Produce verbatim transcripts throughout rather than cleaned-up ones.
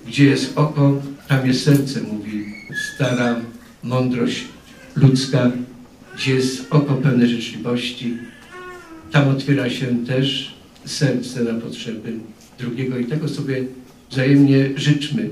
Gdzie jest oko, tam jest serce, mówi stara mądrość ludzka. Gdzie jest oko pełne życzliwości, tam otwiera się też serce na potrzeby drugiego i tego sobie wzajemnie życzmy.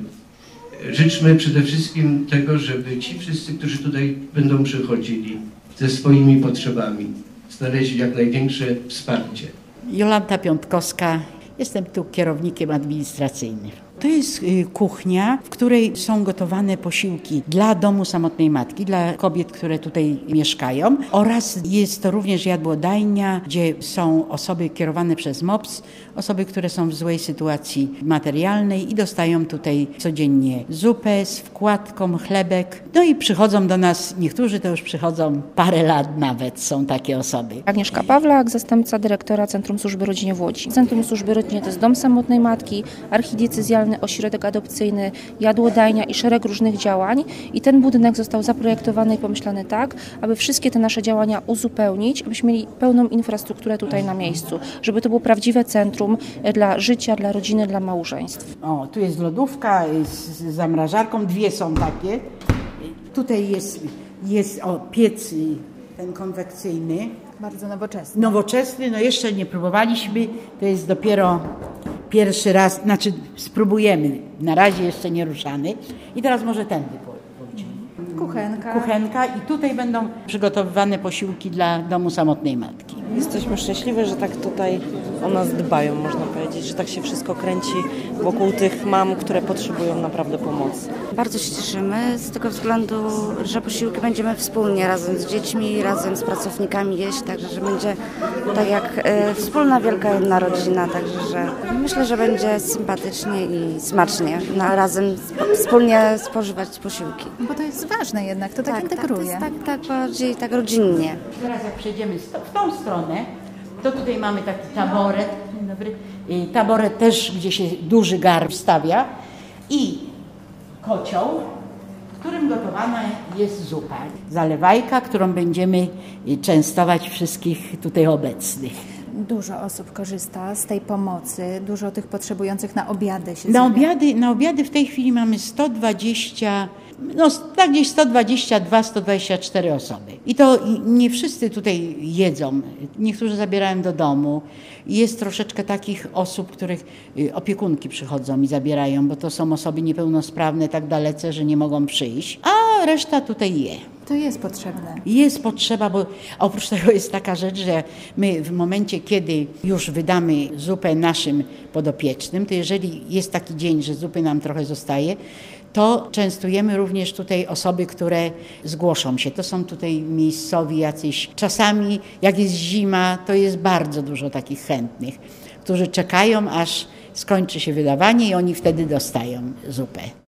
Życzmy przede wszystkim tego, żeby ci wszyscy, którzy tutaj będą przychodzili ze swoimi potrzebami, znaleźli jak największe wsparcie. Jolanta Piątkowska, jestem tu kierownikiem administracyjnym. To jest kuchnia, w której są gotowane posiłki dla domu samotnej matki, dla kobiet, które tutaj mieszkają, oraz jest to również jadłodajnia, gdzie są osoby kierowane przez M O P S, osoby, które są w złej sytuacji materialnej i dostają tutaj codziennie zupę z wkładką, chlebek. No i przychodzą do nas, niektórzy to już przychodzą parę lat nawet, są takie osoby. Agnieszka Pawlak, zastępca dyrektora Centrum Służby Rodzinie w Łodzi. Centrum Służby Rodzinie to jest dom samotnej matki, archidiecezjalny ośrodek adopcyjny, jadłodajnia i szereg różnych działań. I ten budynek został zaprojektowany i pomyślany tak, aby wszystkie te nasze działania uzupełnić, abyśmy mieli pełną infrastrukturę tutaj na miejscu, żeby to było prawdziwe centrum dla życia, dla rodziny, dla małżeństw. O, tu jest lodówka z zamrażarką, dwie są takie. Tutaj jest, jest o, piec ten konwekcyjny. Bardzo nowoczesny. Nowoczesny, no jeszcze nie próbowaliśmy, to jest dopiero pierwszy raz, znaczy spróbujemy, na razie jeszcze nie ruszany. I teraz może tędy pójdziemy. Kuchenka. Kuchenka i tutaj będą przygotowywane posiłki dla domu samotnej matki. Jesteśmy szczęśliwi, że tak tutaj o nas dbają, można powiedzieć, że tak się wszystko kręci wokół tych mam, które potrzebują naprawdę pomocy. Bardzo się cieszymy z tego względu, że posiłki będziemy wspólnie razem z dziećmi, razem z pracownikami jeść, także że będzie tak jak e, wspólna wielka jedna rodzina, także że myślę, że będzie sympatycznie i smacznie na, razem sp- wspólnie spożywać posiłki. Bo to jest ważne jednak, to tak, Tak, integruje. tak, to jest tak, tak bardziej tak rodzinnie. Teraz jak przejdziemy w tą stronę, to tutaj mamy taki taboret, dzień dobry, taboret też, gdzie się duży gar wstawia i kocioł, w którym gotowana jest zupa. Zalewajka, którą będziemy częstować wszystkich tutaj obecnych. Dużo osób korzysta z tej pomocy, dużo tych potrzebujących na obiady się Na zjawia. obiady, na obiady w tej chwili mamy sto dwadzieścia, no tak gdzieś sto dwadzieścia dwa, sto dwadzieścia cztery osoby. I to nie wszyscy tutaj jedzą, niektórzy zabierają do domu. Jest troszeczkę takich osób, których opiekunki przychodzą i zabierają, bo to są osoby niepełnosprawne tak dalece, że nie mogą przyjść, a reszta tutaj je. To jest potrzebne. Jest potrzeba, bo oprócz tego jest taka rzecz, że my w momencie, kiedy już wydamy zupę naszym podopiecznym, to jeżeli jest taki dzień, że zupy nam trochę zostaje, to częstujemy również tutaj osoby, które zgłoszą się. To są tutaj miejscowi jacyś. Czasami jak jest zima, to jest bardzo dużo takich chętnych, którzy czekają, aż skończy się wydawanie i oni wtedy dostają zupę.